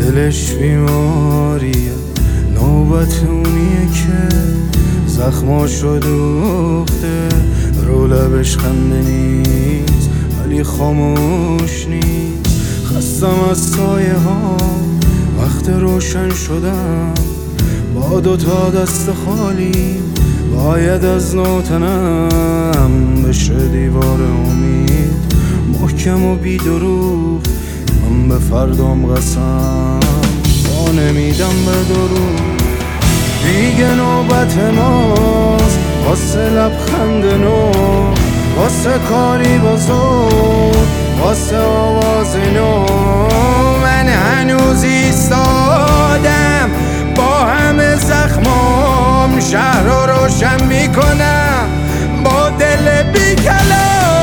دلش بیماریه، نوبت اونیه که زخماشو دوخته، رو لبش خنده نیست ولی خاموش نیست. خستم از سایه ها وقت روشن شدم، با دوتا دست خالی باید از نوتنم بشه دیوار امید محکم و بی دروغ. من به فردام قسم با نمیدم به دروغ. دیگه نوبت ماست واسه لبخند نو، واسه کاری بزرگ، واسه آواز نو. من هنوز ایستادم با همه زخمام، شهر رو روشن میکنم با دل بی کلام.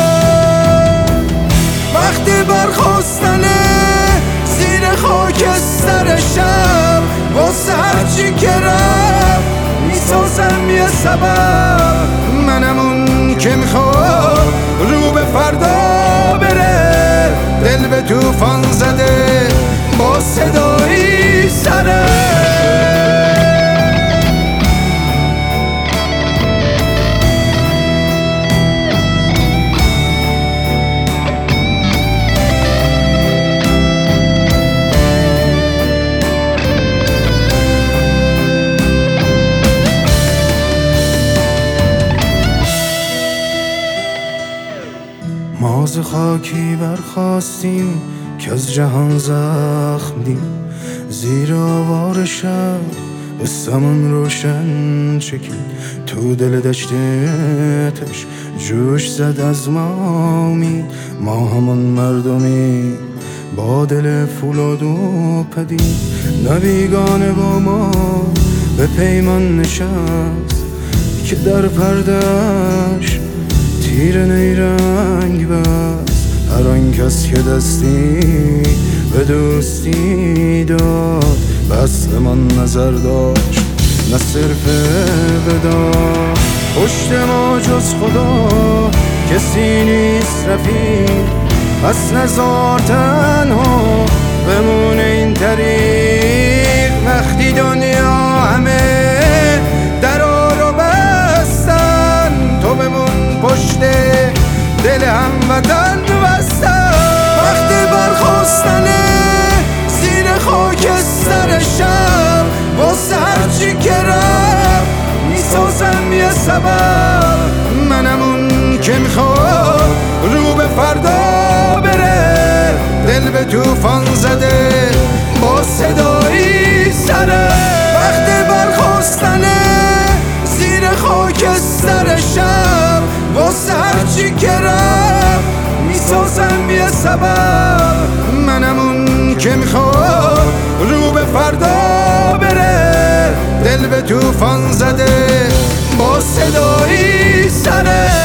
وقتی برخواستنه زیر خاکستر شب، واسه هرچی که رفت میسازم یه سبب. منم اون که میخواد رو به فردا بره، دل به توفان زده با صدایی سره. ما ز خاکی برخواستیم که از جهان زخم دیم، زیر آوار شب بستمون روشن چکید. تو دل دشتش جوش زد از ما امید، ما همون مردمی با دل فولاد و پدید. نه بیگانه با ما به پیمان نشست که در پردهش تیر نیرنگ بست. هر آن کس که دستی به دوستی داد، بس من نظر داشت نه صرف ودا. پشت ما جز خدا کسی نیست رفیق، پس نزار تنها بمونه این طریق. وقتی دنیا همه درا رو بستن، تو بمون پشت دل هموطن بستن. وقتی برخواستنه زیر خاکستر شب، واسه هرچی که رفت میسازم یه سبب. منم اون که میخواد رو به فردا بره، دل به توفان زده با صدایی سره. وقتی برخواستنه زیر خاکستر شب، واسه هرچی که رفت میسازم یه سبب. منم اون که میخواد رو به فردا بره، دل به توفان زده با صدایی سره.